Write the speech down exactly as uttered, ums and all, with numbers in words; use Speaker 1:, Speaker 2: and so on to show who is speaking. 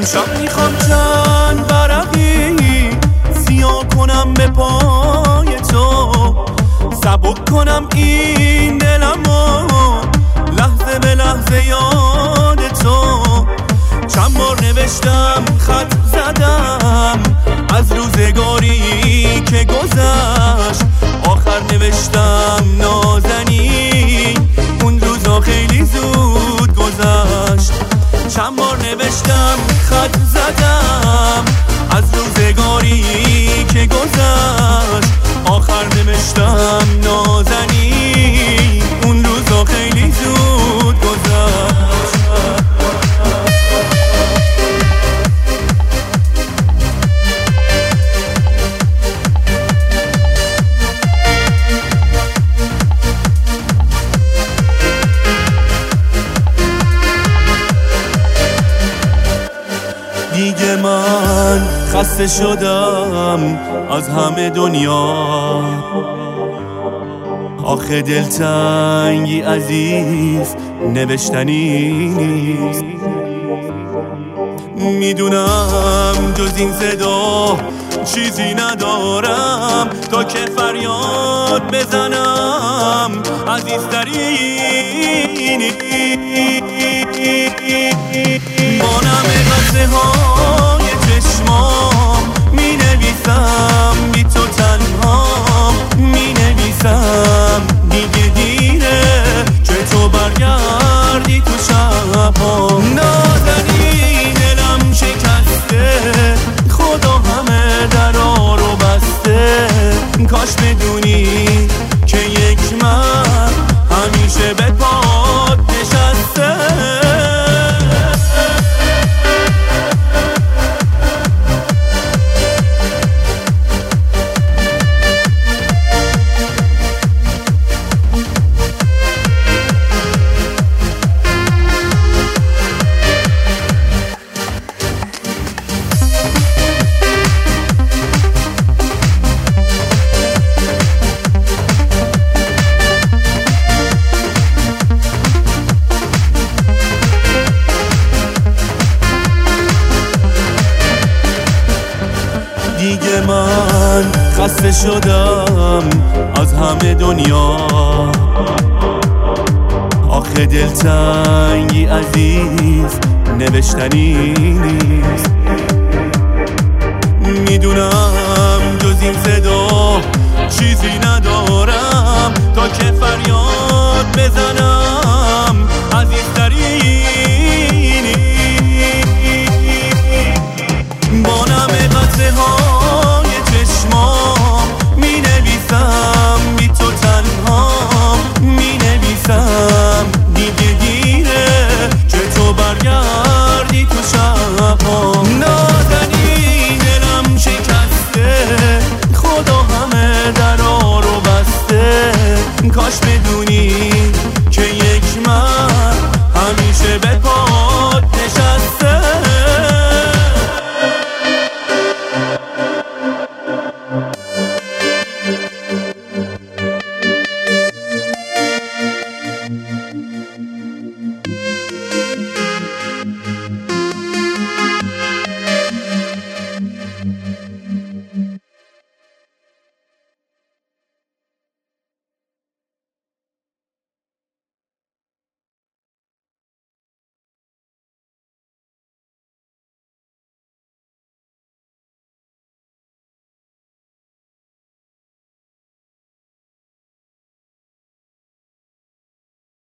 Speaker 1: امشب میخوام چند ورقی سیاه کنم به پای تو، سبک کنم این دلمو لحظه به لحظه یاد تو. چند بار نوشتم خط زدم از روزگاری که گذشت، آخر نوشتم نازنین اون روزا خیلی زود گذشت. چند بار نوشتم خط زدم از روزگاری که گذشت، آخر نوشتم نازنین اون روزا خیلی زود گذشت. دیگه من خسته شدم از همه دنیا، آخه دلتنگی عزیز نوشتنی نیست. میدونم جز این صدا چیزی ندارم تا که فریاد بزنم عزیزترینی. با نمه قصه های چشمام می نویسم بی تو تنهام، می نویسم دیگه دیره که تو برگردی تو شبام. نازنین دلم شکسته، خدا همه درا رو بسته، کاش بدونی که یک من همیشه به پات نشسته. دیگه من خسته شدم از همه دنیا، آخه دلتنگی عزیز نوشتنی نیست. میدونم جز این صدا چیزی ندارم